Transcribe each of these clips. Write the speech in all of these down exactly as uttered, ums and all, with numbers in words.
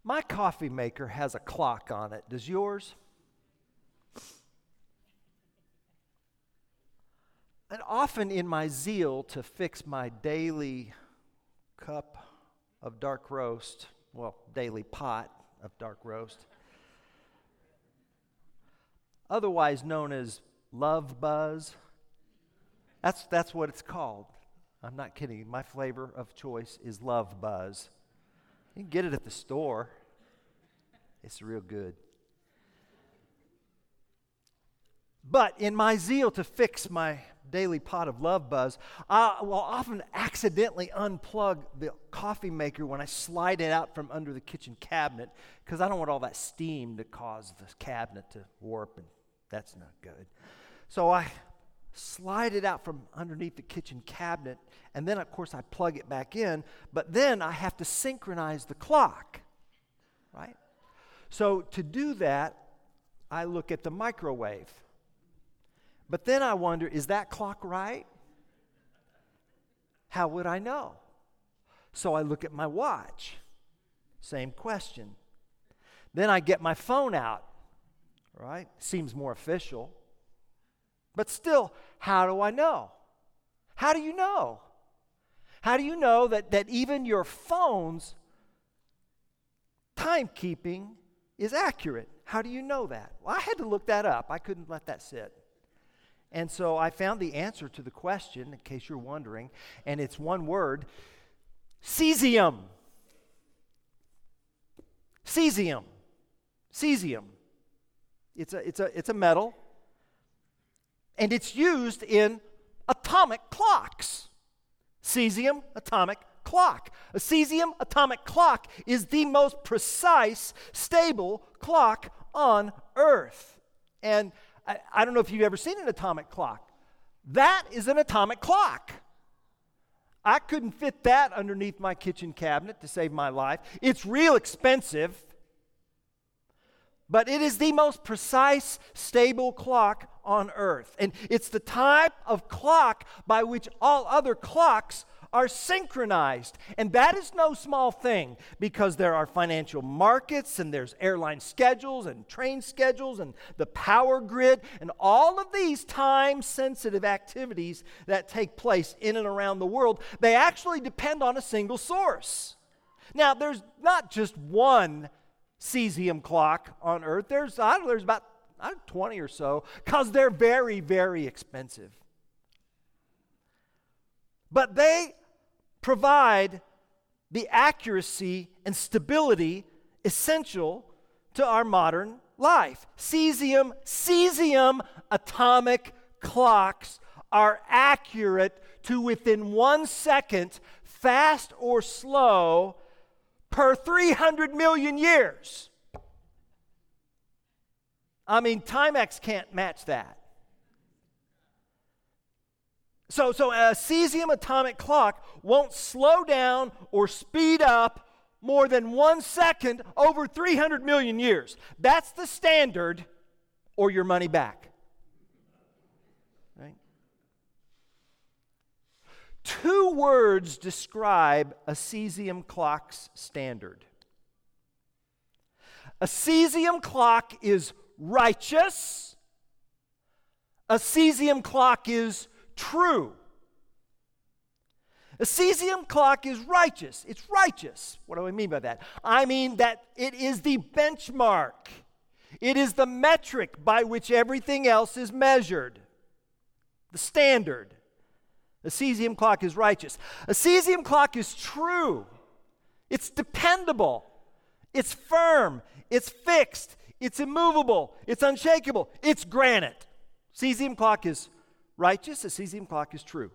My coffee maker has a clock on it. Does yours? And often in my zeal to fix my daily cup of dark roast, well, daily pot of dark roast, otherwise known as Love Buzz, that's, that's what it's called. I'm not kidding. My flavor of choice is Love Buzz. You can get it at the store. It's real good. But in my zeal to fix my daily pot of Love Buzz, I will often accidentally unplug the coffee maker when I slide it out from under the kitchen cabinet, because I don't want all that steam to cause the cabinet to warp, and that's not good. So I slide it out from underneath the kitchen cabinet, and then of course I plug it back in, but then I have to synchronize the clock, right? So to do that, I look at the microwave. But then I wonder, is that clock right? How would I know? So I look at my watch. Same question. Then I get my phone out, right? Seems more official. But still, how do I know? How do you know? How do you know that, that even your phone's timekeeping is accurate? How do you know that? Well, I had to look that up. I couldn't let that sit. And so I found the answer to the question, in case you're wondering, and it's one word: cesium. Cesium. Cesium. It's a, it's a, it's a metal, and it's used in atomic clocks. Cesium atomic clock. A cesium atomic clock is the most precise, stable clock on Earth. And I, I don't know if you've ever seen an atomic clock. That is an atomic clock. I couldn't fit that underneath my kitchen cabinet to save my life. It's real expensive, but it is the most precise, stable clock on Earth. And it's the type of clock by which all other clocks are synchronized. And that is no small thing, because there are financial markets, and there's airline schedules and train schedules and the power grid, and all of these time-sensitive activities that take place in and around the world, they actually depend on a single source. Now, there's not just one cesium clock on Earth. There's, I don't know, there's about I don't know, twenty or so, because they're very, very expensive. But they provide the accuracy and stability essential to our modern life. Cesium, cesium atomic clocks are accurate to within one second, fast or slow, per three hundred million years. I mean, Timex can't match that. So, so a cesium atomic clock won't slow down or speed up more than one second over three hundred million years. That's the standard, or your money back. Right? Two words describe a cesium clock's standard. A cesium clock is righteous. A cesium clock is true. A cesium clock is righteous. It's righteous. What do I mean by that? I mean that it is the benchmark. It is the metric by which everything else is measured. The standard. A cesium clock is righteous. A cesium clock is true. It's dependable. It's firm. It's fixed. It's immovable. It's unshakable. It's granite. Cesium clock is righteous. A cesium clock is true.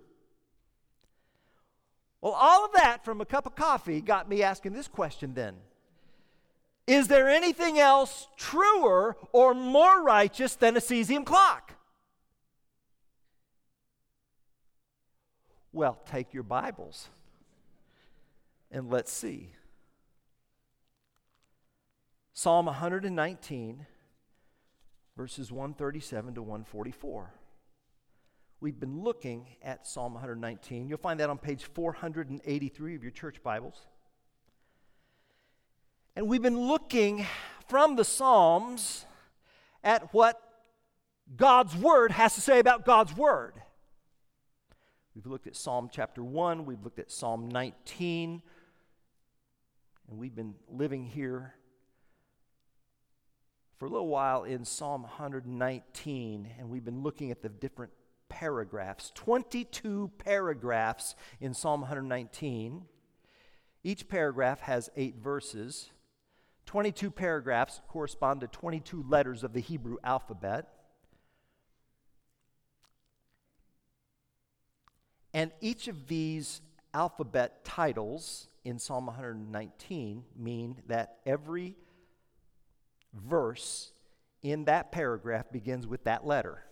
Well, all of that from a cup of coffee got me asking this question then. Is there anything else truer or more righteous than a cesium clock? Well, take your Bibles and let's see. Psalm one nineteen, verses one thirty-seven to one forty-four. We've been looking at Psalm one nineteen. You'll find that on page four eighty-three of your church Bibles. And we've been looking from the Psalms at what God's Word has to say about God's Word. We've looked at Psalm chapter one, we've looked at Psalm nineteen, and we've been living here for a little while in Psalm one nineteen, and we've been looking at the different paragraphs, twenty-two paragraphs in Psalm one nineteen. Each paragraph has eight verses. twenty-two paragraphs correspond to twenty-two letters of the Hebrew alphabet. And each of these alphabet titles in Psalm one nineteen mean that every verse in that paragraph begins with that letter.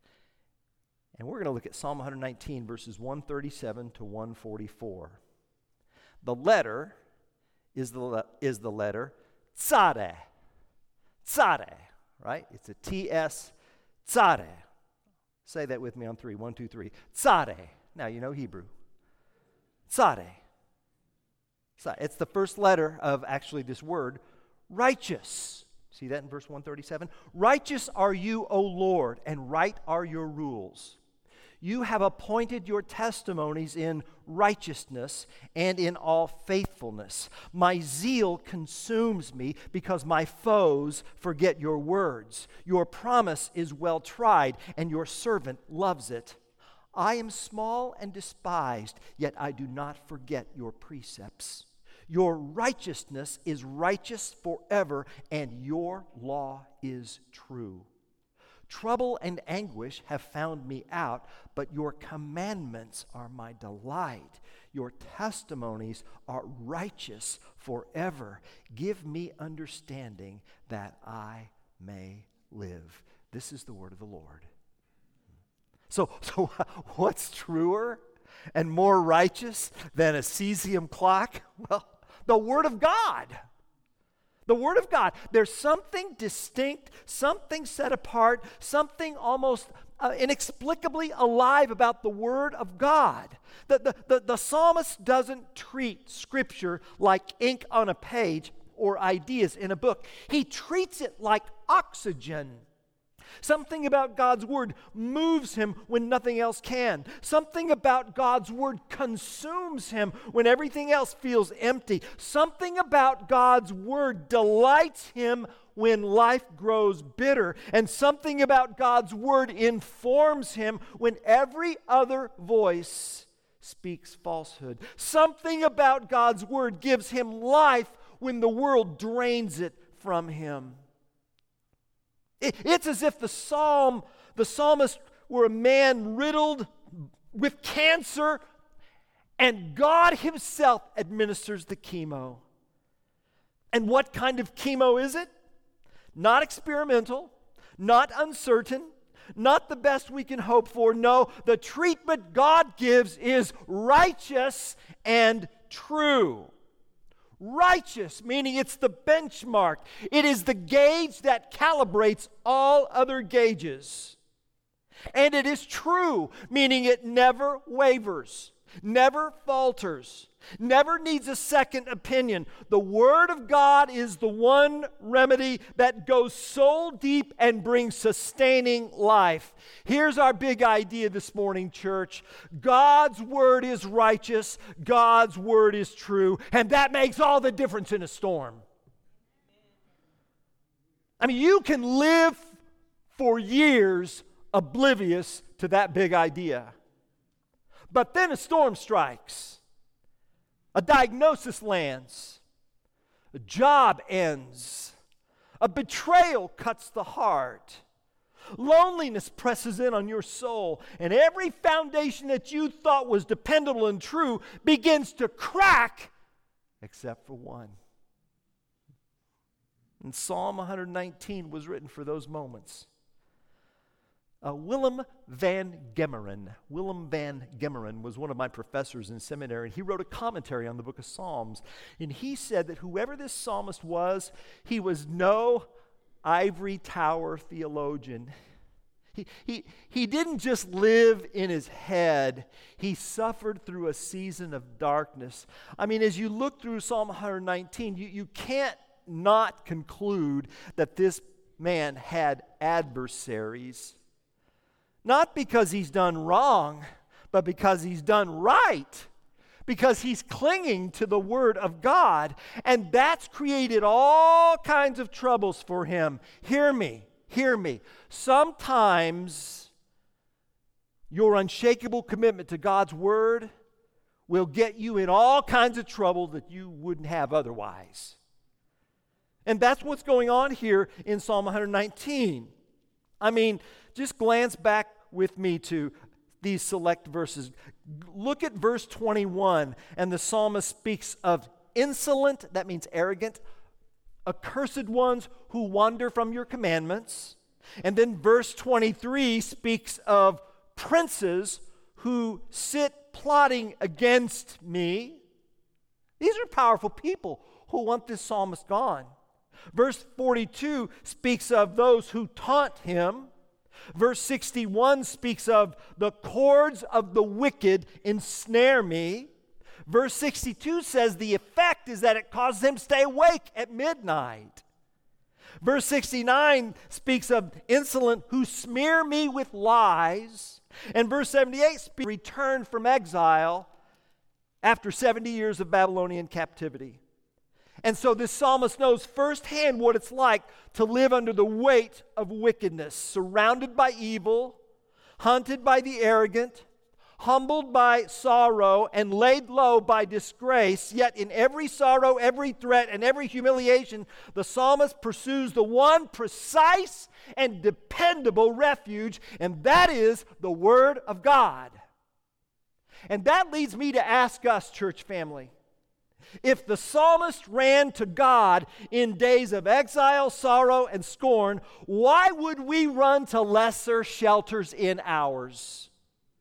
And we're going to look at Psalm one nineteen, verses one thirty-seven to one forty-four. The letter is the, le- is the letter Tzadeh. Tzadeh, right? It's a T S, Tzadeh. Say that with me on three. One, two, three. Tzadeh. Now you know Hebrew. Tzadeh. It's the first letter of actually this word, righteous. See that in verse one thirty-seven? Righteous are you, O Lord, and right are your rules. You have appointed your testimonies in righteousness and in all faithfulness. My zeal consumes me because my foes forget your words. Your promise is well tried, and your servant loves it. I am small and despised, yet I do not forget your precepts. Your righteousness is righteous forever, and your law is true. Trouble and anguish have found me out, but your commandments are my delight. Your testimonies are righteous forever. Give me understanding that I may live. This is the word of the Lord. So, so what's truer and more righteous than a cesium clock? Well, the Word of God. The Word of God. There's something distinct, something set apart, something almost uh, inexplicably alive about the Word of God. The, the, the, the psalmist doesn't treat Scripture like ink on a page or ideas in a book. He treats it like oxygen. Something about God's Word moves him when nothing else can. Something about God's Word consumes him when everything else feels empty. Something about God's Word delights him when life grows bitter. And something about God's Word informs him when every other voice speaks falsehood. Something about God's Word gives him life when the world drains it from him. It's as if the psalm, the psalmist were a man riddled with cancer, and God himself administers the chemo. And what kind of chemo is it? Not experimental, not uncertain, not the best we can hope for. No, the treatment God gives is righteous and true. Righteous, meaning it's the benchmark. It is the gauge that calibrates all other gauges. And it is true, meaning it never wavers, never falters, never needs a second opinion. The Word of God is the one remedy that goes soul deep and brings sustaining life. Here's our big idea this morning, church. God's Word is righteous, God's Word is true, and that makes all the difference in a storm. I mean, you can live for years oblivious to that big idea. But then a storm strikes. A diagnosis lands. A job ends. A betrayal cuts the heart. Loneliness presses in on your soul, and every foundation that you thought was dependable and true begins to crack, except for one. And Psalm one nineteen was written for those moments. Uh, Willem van Gemeren. Willem van Gemeren was one of my professors in seminary, and he wrote a commentary on the book of Psalms. And he said that whoever this psalmist was, he was no ivory tower theologian. He, he, he didn't just live in his head. He suffered through a season of darkness. I mean, as you look through Psalm one nineteen, you, you can't not conclude that this man had adversaries, not because he's done wrong, but because he's done right, because he's clinging to the Word of God, and that's created all kinds of troubles for him. Hear me, hear me. Sometimes your unshakable commitment to God's Word will get you in all kinds of trouble that you wouldn't have otherwise. And that's what's going on here in Psalm one nineteen. I mean, just glance back with me to these select verses. Look at verse twenty-one, and the psalmist speaks of insolent, that means arrogant, accursed ones who wander from your commandments. And then verse twenty-three speaks of princes who sit plotting against me. These are powerful people who want this psalmist gone. Verse forty-two speaks of those who taunt him. Verse sixty-one speaks of the cords of the wicked ensnare me. Verse sixty-two says the effect is that it causes him to stay awake at midnight. Verse sixty-nine speaks of insolent who smear me with lies. And verse seventy-eight speaks of return from exile after seventy years of Babylonian captivity. And so this psalmist knows firsthand what it's like to live under the weight of wickedness, surrounded by evil, hunted by the arrogant, humbled by sorrow, and laid low by disgrace. Yet in every sorrow, every threat, and every humiliation, the psalmist pursues the one precise and dependable refuge, and that is the Word of God. And that leads me to ask us, church family, if the psalmist ran to God in days of exile, sorrow, and scorn, why would we run to lesser shelters in ours?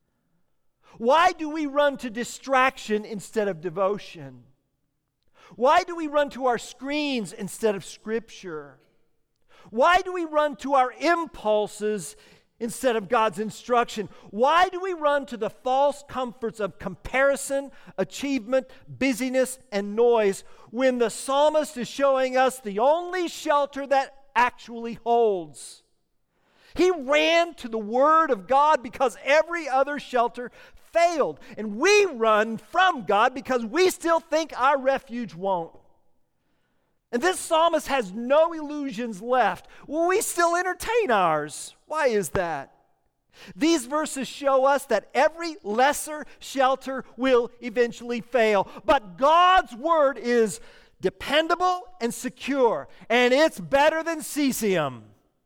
Why do we run to distraction instead of devotion? Why do we run to our screens instead of Scripture? Why do we run to our impulses instead of God's instruction? Why do we run to the false comforts of comparison, achievement, busyness, and noise when the psalmist is showing us the only shelter that actually holds? He ran to the Word of God because every other shelter failed. And we run from God because we still think our refuge won't. And this psalmist has no illusions left. Will we still entertain ours? Why is that? These verses show us that every lesser shelter will eventually fail. But God's Word is dependable and secure, and it's better than cesium.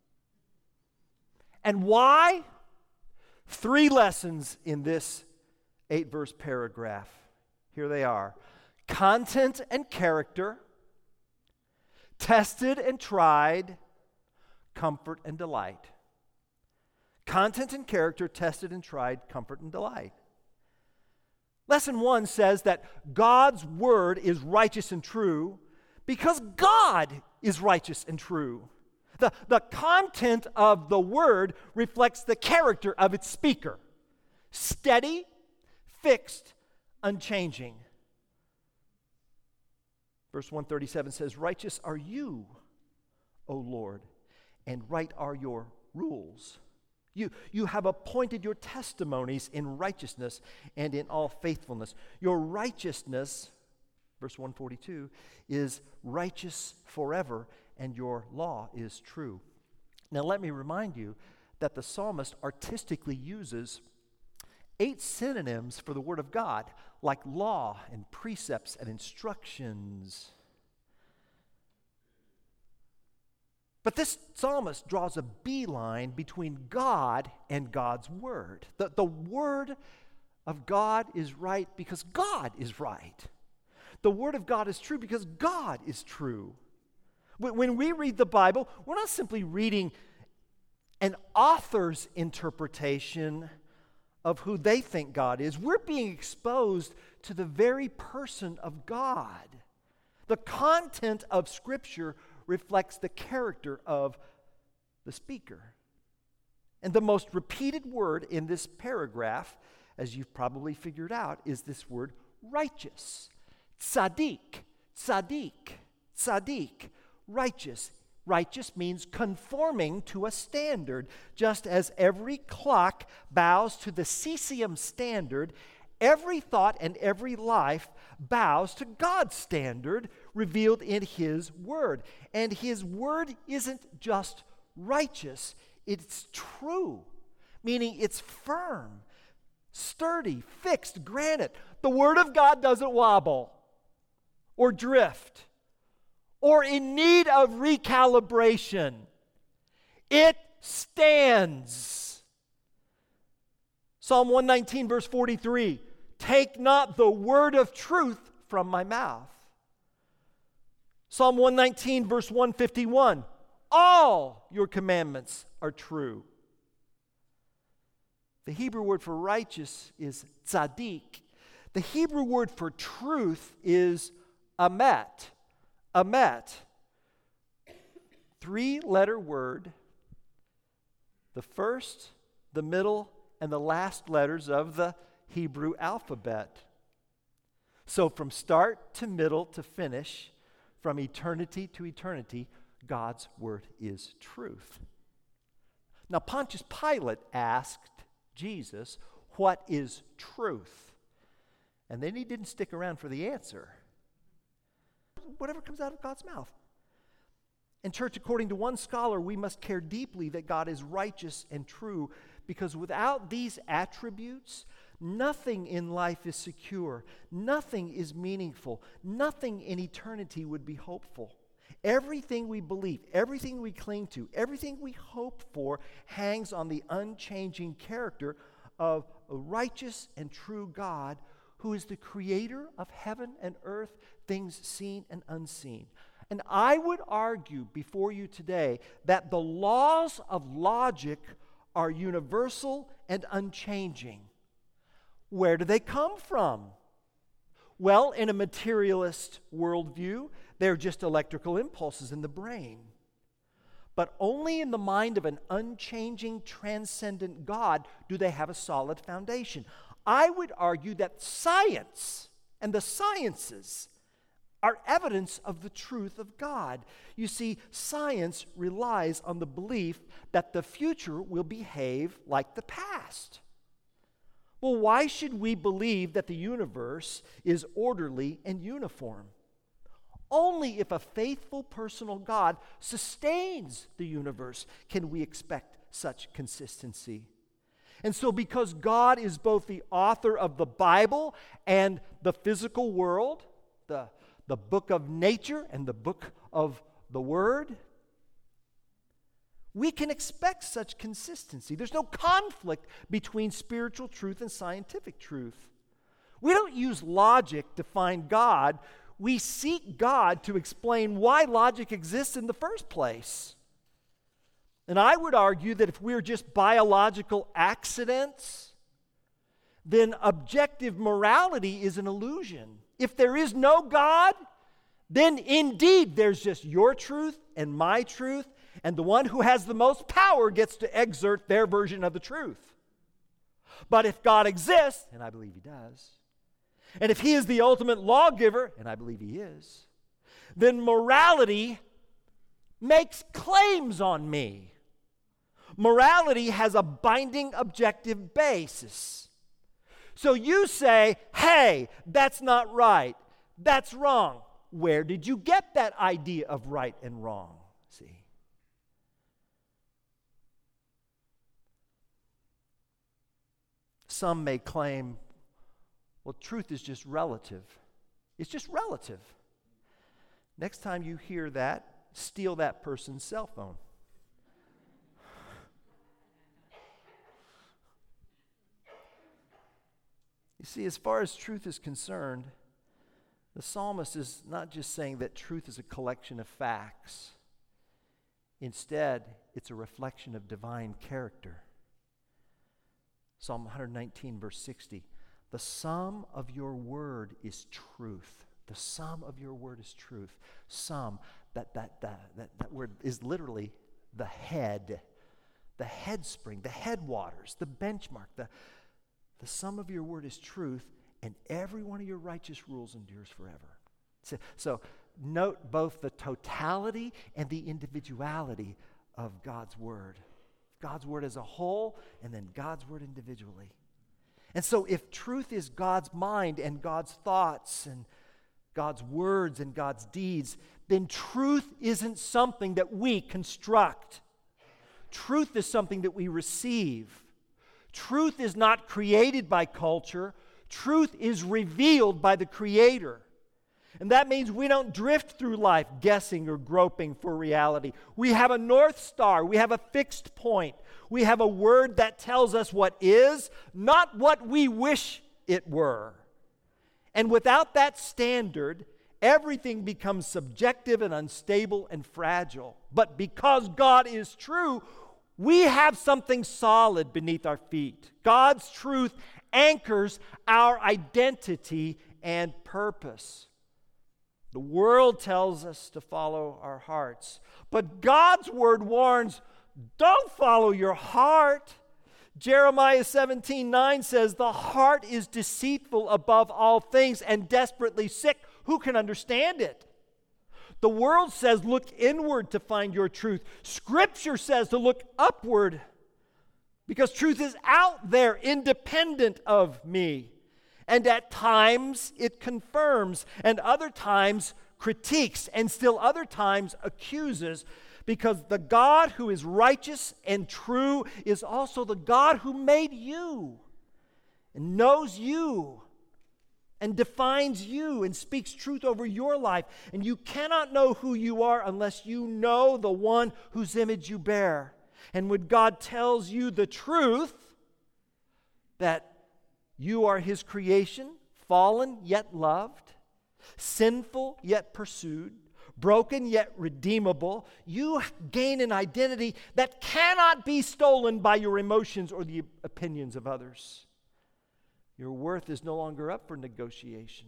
And why? Three lessons in this eight-verse paragraph. Here they are. Content and character, tested and tried, comfort and delight. Content and character, tested and tried, comfort and delight. Lesson one says that God's Word is righteous and true because God is righteous and true. The, the content of the Word reflects the character of its speaker. Steady, fixed, unchanging. Verse one thirty-seven says, righteous are you, O Lord, and right are your rules. You, you have appointed your testimonies in righteousness and in all faithfulness. Your righteousness, verse one forty-two, is righteous forever, and your law is true. Now let me remind you that the psalmist artistically uses eight synonyms for the Word of God, like law and precepts and instructions. But this psalmist draws a beeline between God and God's Word. The, the Word of God is right because God is right. The Word of God is true because God is true. When, when we read the Bible, we're not simply reading an author's interpretation of who they think God is. We're being exposed to the very person of God. The content of Scripture reflects the character of the speaker. And the most repeated word in this paragraph, as you've probably figured out, is this word righteous. Tzaddik, tzaddik, tzaddik. righteous. Righteous means conforming to a standard. Just as every clock bows to the cesium standard, every thought and every life bows to God's standard revealed in His Word. And His Word isn't just righteous, it's true, meaning it's firm, sturdy, fixed granite. The Word of God doesn't wobble or drift or in need of recalibration. It stands. Psalm one nineteen, verse forty-three, take not the word of truth from my mouth. Psalm one nineteen, verse one fifty-one, all your commandments are true. The Hebrew word for righteous is tzaddik. The Hebrew word for truth is amet. Amet. Three-letter word. The first, the middle, and the last letters of the Hebrew alphabet. So from start to middle to finish, from eternity to eternity, God's word is truth. Now Pontius Pilate asked Jesus, what is truth? And then he didn't stick around for the answer. Whatever comes out of God's mouth. And church, according to one scholar, we must care deeply that God is righteous and true, because without these attributes, nothing in life is secure, nothing is meaningful, nothing in eternity would be hopeful. Everything we believe, everything we cling to, everything we hope for hangs on the unchanging character of a righteous and true God who is the creator of heaven and earth, things seen and unseen. And I would argue before you today that the laws of logic are universal and unchanging. Where do they come from? Well, in a materialist worldview, they're just electrical impulses in the brain. But only in the mind of an unchanging, transcendent God do they have a solid foundation. I would argue that science and the sciences are evidence of the truth of God. You see, science relies on the belief that the future will behave like the past. Well, why should we believe that the universe is orderly and uniform? Only if a faithful personal God sustains the universe can we expect such consistency. And so because God is both the author of the Bible and the physical world, the, the book of nature and the book of the Word, we can expect such consistency. There's no conflict between spiritual truth and scientific truth. We don't use logic to find God. We seek God to explain why logic exists in the first place. And I would argue that if we're just biological accidents, then objective morality is an illusion. If there is no God, then indeed there's just your truth and my truth, and the one who has the most power gets to exert their version of the truth. But if God exists, and I believe He does, and if He is the ultimate lawgiver, and I believe He is, then morality makes claims on me. Morality has a binding objective basis. So you say, hey, that's not right. That's wrong. Where did you get that idea of right and wrong? See? Some may claim, well, truth is just relative. It's just relative. Next time you hear that, steal that person's cell phone. You see, as far as truth is concerned, the psalmist is not just saying that truth is a collection of facts. Instead, it's a reflection of divine character. Psalm one nineteen, verse sixty, the sum of your word is truth. The sum of your word is truth. Sum, that, that, that, that, that word is literally the head, the head spring, the headwaters, the benchmark, the The sum of your word is truth, and every one of your righteous rules endures forever. So, so note both the totality and the individuality of God's Word. God's Word as a whole, and then God's Word individually. And so if truth is God's mind and God's thoughts and God's words and God's deeds, then truth isn't something that we construct. Truth is something that we receive. Truth is not created by culture. Truth is revealed by the Creator. And that means we don't drift through life guessing or groping for reality. We have a North Star. We have a fixed point. We have a word that tells us what is, not what we wish it were. And without that standard, everything becomes subjective and unstable and fragile. But because God is true, we have something solid beneath our feet. God's truth anchors our identity and purpose. The world tells us to follow our hearts, but God's word warns, don't follow your heart. Jeremiah seventeen nine says, the heart is deceitful above all things and desperately sick. Who can understand it? The world says, look inward to find your truth. Scripture says to look upward because truth is out there, independent of me. And at times it confirms, and other times critiques, and still other times accuses, because the God who is righteous and true is also the God who made you and knows you and defines you and speaks truth over your life. And you cannot know who you are unless you know the one whose image you bear. And when God tells you the truth that you are His creation, fallen yet loved, sinful yet pursued, broken yet redeemable, you gain an identity that cannot be stolen by your emotions or the opinions of others. Your worth is no longer up for negotiation.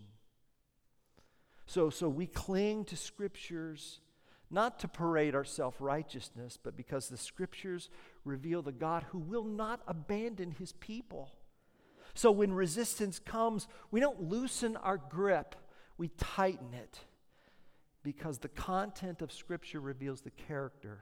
So, so we cling to Scriptures not to parade our self-righteousness, but because the Scriptures reveal the God who will not abandon His people. So when resistance comes, we don't loosen our grip, we tighten it, because the content of Scripture reveals the character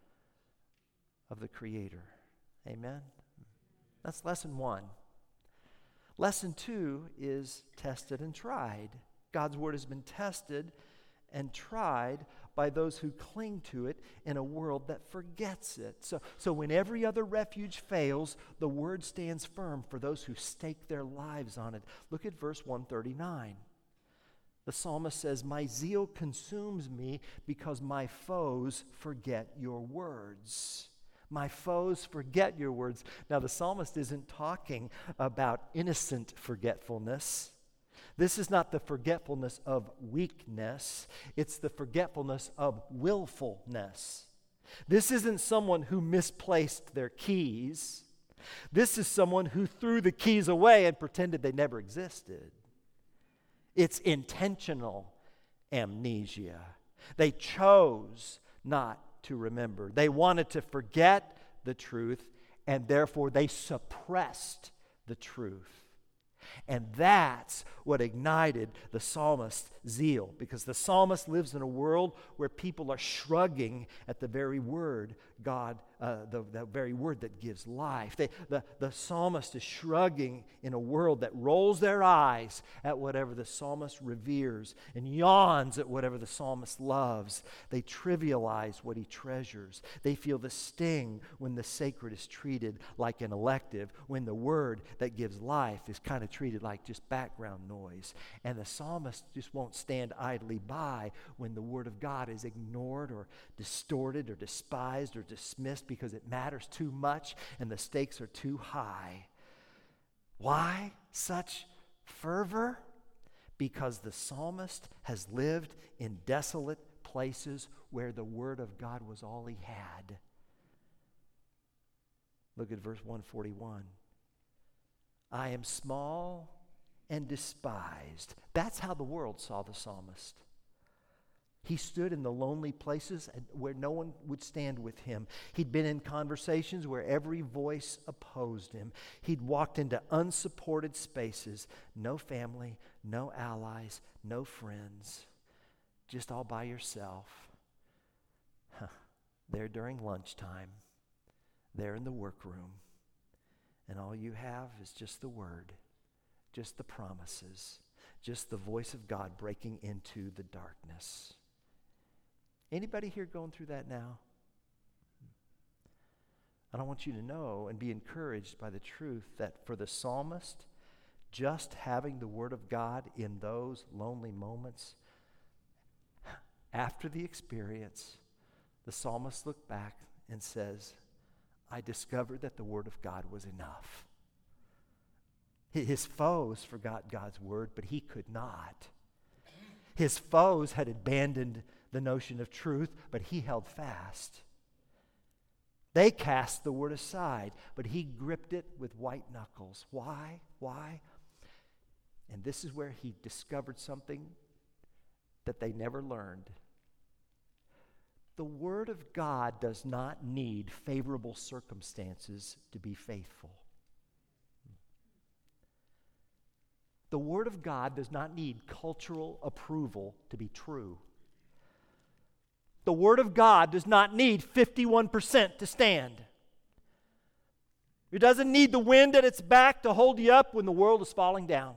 of the Creator. Amen? That's lesson one. Lesson two is tested and tried. God's Word has been tested and tried by those who cling to it in a world that forgets it. So, so when every other refuge fails, the Word stands firm for those who stake their lives on it. Look at verse one thirty-nine. The psalmist says, my zeal consumes me because my foes forget your words. My foes forget your words. Now, the psalmist isn't talking about innocent forgetfulness. This is not the forgetfulness of weakness. It's the forgetfulness of willfulness. This isn't someone who misplaced their keys. This is someone who threw the keys away and pretended they never existed. It's intentional amnesia. They chose not to remember. They wanted to forget the truth, and therefore they suppressed the truth. And that's what ignited the psalmist's zeal, because the psalmist lives in a world where people are shrugging at the very word God, uh, the, the very word that gives life. They, the, the psalmist is shrugging in a world that rolls their eyes at whatever the psalmist reveres and yawns at whatever the psalmist loves. They trivialize what he treasures. They feel the sting when the sacred is treated like an elective, when the word that gives life is kind of treated like just background noise. And the psalmist just won't stand idly by when the word of God is ignored or distorted or despised or dismissed because it matters too much and the stakes are too high. Why such fervor? Because the psalmist has lived in desolate places where the word of God was all he had. Look at verse one forty-one. I am small and despised. That's how the world saw the psalmist. He stood in the lonely places where no one would stand with him. He'd been in conversations where every voice opposed him. He'd walked into unsupported spaces. No family, no allies, no friends. just all by yourself, huh, there during lunchtime, there in the workroom, and all you have is just the Word, just the promises, just the voice of God breaking into the darkness. Anybody here going through that now? And I want you to know and be encouraged by the truth that for the psalmist, just having the Word of God in those lonely moments, after the experience, the psalmist looked back and says, I discovered that the Word of God was enough. His foes forgot God's Word, but he could not. His foes had abandoned the notion of truth, but he held fast. They cast the Word aside, but he gripped it with white knuckles. Why? Why? And this is where he discovered something that they never learned. The Word of God does not need favorable circumstances to be faithful. The Word of God does not need cultural approval to be true. The Word of God does not need fifty-one percent to stand. It doesn't need the wind at its back to hold you up when the world is falling down.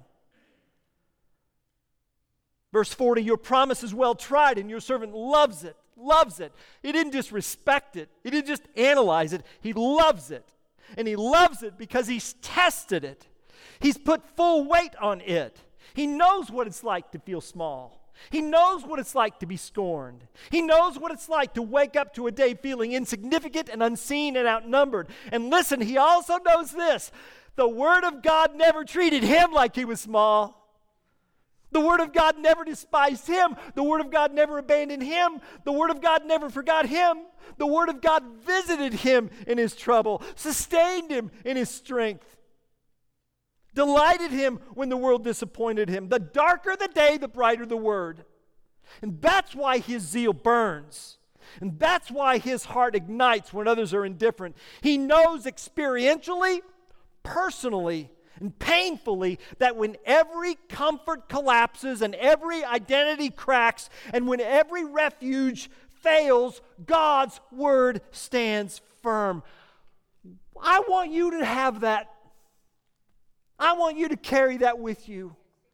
Verse forty, your promise is well tried and your servant loves it, loves it. He didn't just respect it. He didn't just analyze it. He loves it. And he loves it because he's tested it. He's put full weight on it. He knows what it's like to feel small. He knows what it's like to be scorned. He knows what it's like to wake up to a day feeling insignificant and unseen and outnumbered. And listen, he also knows this. The Word of God never treated him like he was small. The Word of God never despised him. The Word of God never abandoned him. The Word of God never forgot him. The Word of God visited him in his trouble, sustained him in his strength, delighted him when the world disappointed him. The darker the day, the brighter the Word. And that's why his zeal burns. And that's why his heart ignites when others are indifferent. He knows experientially, personally, and painfully that when every comfort collapses and every identity cracks and when every refuge fails, God's Word stands firm. I want you to have that. I want you to carry that with you.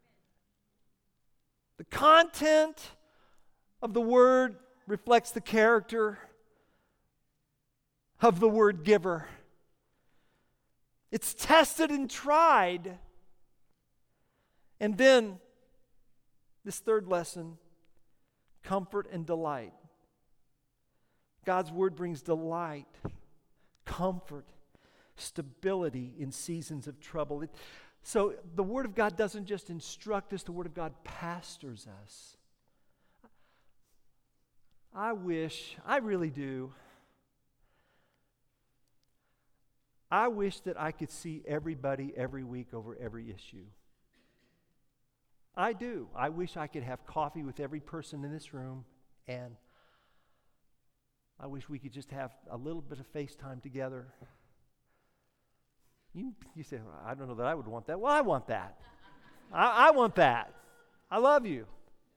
The content of the Word reflects the character of the Word giver. It's tested and tried. And then, this third lesson, comfort and delight. God's Word brings delight, comfort, stability in seasons of trouble. It, so the Word of God doesn't just instruct us, the Word of God pastors us. I wish, I really do, I wish that I could see everybody every week over every issue. I do. I wish I could have coffee with every person in this room, and I wish we could just have a little bit of FaceTime together. You, you say, well, I don't know that I would want that. Well, I want that. I, I want that. I love you.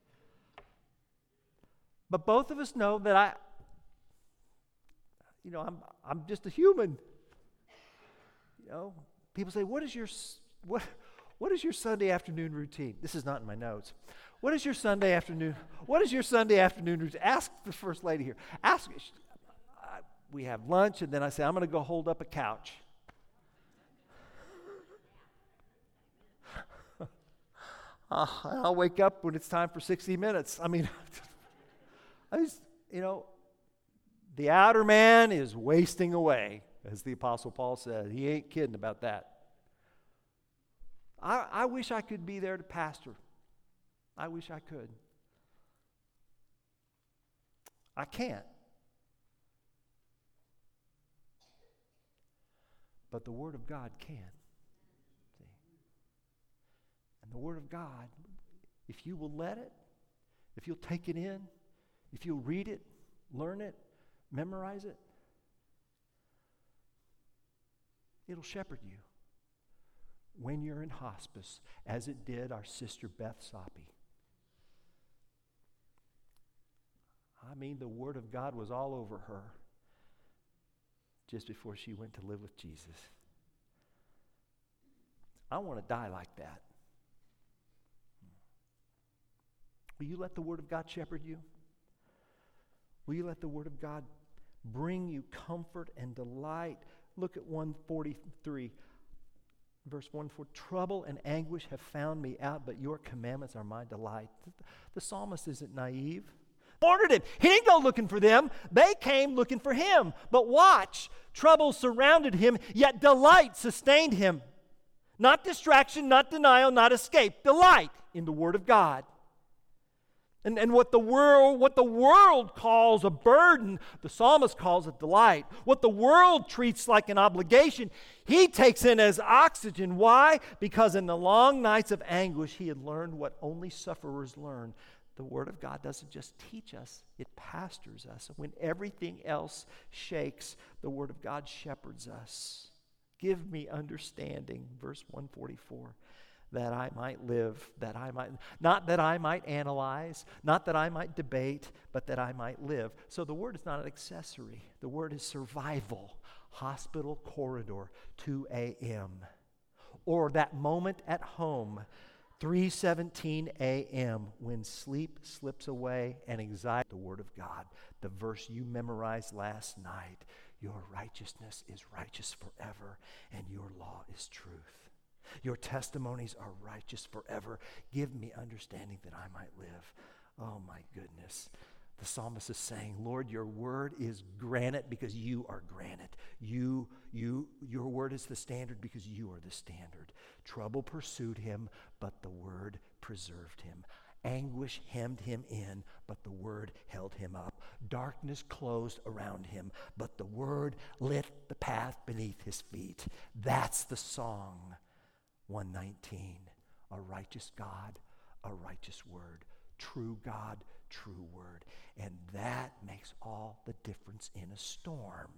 But both of us know that I, you know, I'm I'm just a human. You know, people say, "What is your what what is your Sunday afternoon routine?" This is not in my notes. What is your Sunday afternoon? What is your Sunday afternoon routine? Ask the first lady here. Ask. Uh, we have lunch, and then I say, "I'm going to go hold up a couch." Uh, I'll wake up when it's time for sixty minutes. I mean, I just, you know, the outer man is wasting away, as the Apostle Paul said. He ain't kidding about that. I, I wish I could be there to pastor. I wish I could. I can't. But the Word of God can. And the Word of God, if you will let it, if you'll take it in, if you'll read it, learn it, memorize it, it'll shepherd you when you're in hospice, as it did our sister Beth Soppy. mean, the Word of God was all over her just before she went to live with Jesus. I want to die like that. Will you let the Word of God shepherd you? Will you let the Word of God bring you comfort and delight? Look at one forty-three, verse one four. Trouble and anguish have found me out, but your commandments are my delight. The psalmist isn't naive. Ordered him. He didn't go looking for them. They came looking for him. But watch, trouble surrounded him, yet delight sustained him. Not distraction, not denial, not escape. Delight in the Word of God. And, and what the world, what the world calls a burden, the psalmist calls it delight. What the world treats like an obligation, he takes in as oxygen. Why? Because in the long nights of anguish, he had learned what only sufferers learn. The Word of God doesn't just teach us, it pastors us. When everything else shakes, the Word of God shepherds us. Give me understanding, verse one forty-four, that I might live, that I might, not that I might analyze, not that I might debate, but that I might live. So the Word is not an accessory. The Word is survival. Hospital corridor, two a.m. Or that moment at home, three seventeen a.m. when sleep slips away and anxiety. The Word of God, the verse you memorized last night. Your righteousness is righteous forever, and your law is truth. Your testimonies are righteous forever. Give me understanding that I might live. Oh my goodness. The psalmist is saying, Lord, your word is granite because you are granite. You, you, your word is the standard because you are the standard. Trouble pursued him, but the word preserved him. Anguish hemmed him in, but the word held him up. Darkness closed around him, but the word lit the path beneath his feet. That's the song. one nineteen, a righteous God, a righteous word. True God, true word. And that makes all the difference in a storm.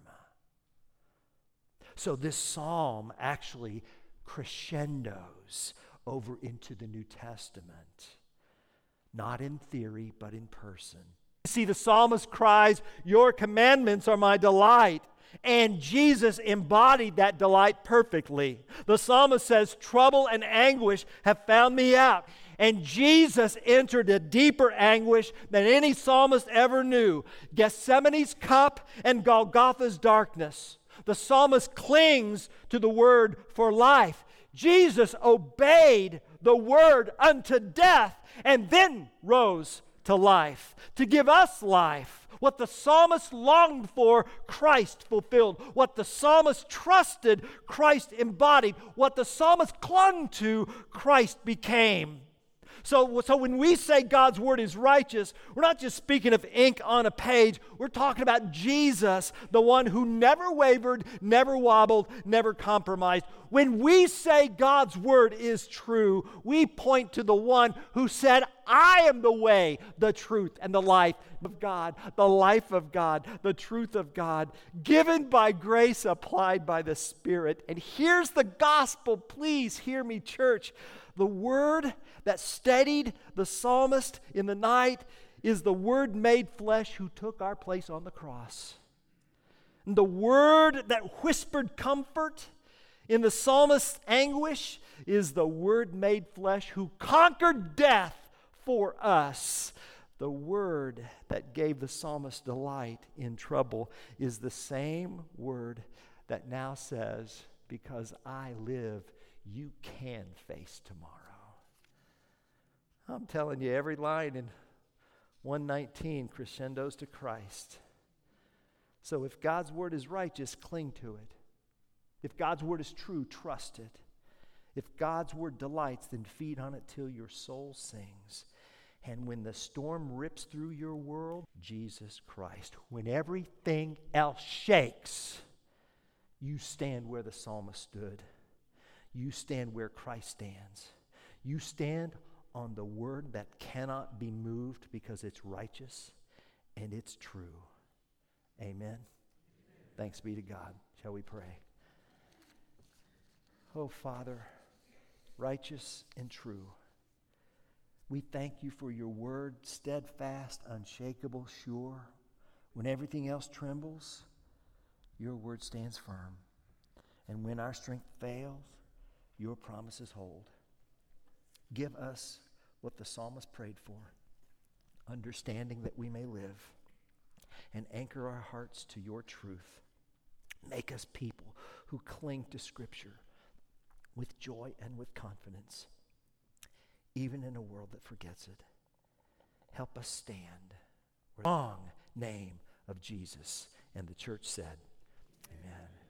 So this psalm actually crescendos over into the New Testament. Not in theory, but in person. See, the psalmist cries, your commandments are my delight. And Jesus embodied that delight perfectly. The psalmist says, trouble and anguish have found me out. And Jesus entered a deeper anguish than any psalmist ever knew. Gethsemane's cup and Golgotha's darkness. The psalmist clings to the word for life. Jesus obeyed the word unto death and then rose to life to give us life. What the psalmist longed for, Christ fulfilled. What the psalmist trusted, Christ embodied. What the psalmist clung to, Christ became. So, so when we say God's word is righteous, we're not just speaking of ink on a page. We're talking about Jesus, the one who never wavered, never wobbled, never compromised. When we say God's word is true, we point to the one who said, I am the way, the truth, and the life of God, the life of God, the truth of God, given by grace, applied by the Spirit. And here's the gospel. Please hear me, church. The word that steadied the psalmist in the night is the Word made flesh who took our place on the cross. And the word that whispered comfort in the psalmist's anguish is the Word made flesh who conquered death for us. The word that gave the psalmist delight in trouble is the same word that now says, because I live, you can face tomorrow. I'm telling you, every line in one nineteen crescendos to Christ. So if God's word is righteous, cling to it. If God's word is true, trust it. If God's word delights, then feed on it till your soul sings. And when the storm rips through your world, Jesus Christ. When everything else shakes, you stand where the psalmist stood. You stand where Christ stands. You stand on the word that cannot be moved because it's righteous and it's true. Amen. Thanks be to God. Shall we pray? Oh, Father, righteous and true. We thank you for your word, steadfast, unshakable, sure. When everything else trembles, your word stands firm. And when our strength fails, your promises hold. Give us what the psalmist prayed for, understanding that we may live, and anchor our hearts to your truth. Make us people who cling to Scripture with joy and with confidence, even in a world that forgets it. Help us stand. Long name of Jesus. And the church said, Amen.